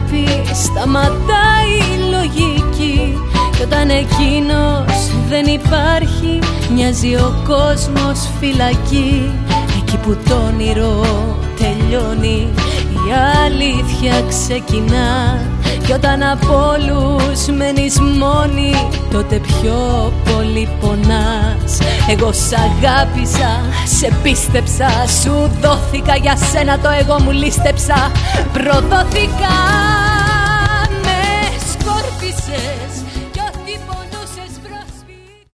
αγάπη σταματάει η λογική. Κι όταν εκείνος δεν υπάρχει, μοιάζει ο κόσμος φυλακή. Εκεί που το όνειρο τελειώνει, η αλήθεια ξεκινά. Κι όταν από όλους μένεις μόνη, τότε πιο πολύ πονάς. Εγώ σ' αγάπησα, σε πίστεψα, σου δόθηκα, για σένα το εγώ μου λίστεψα. Προδόθηκα.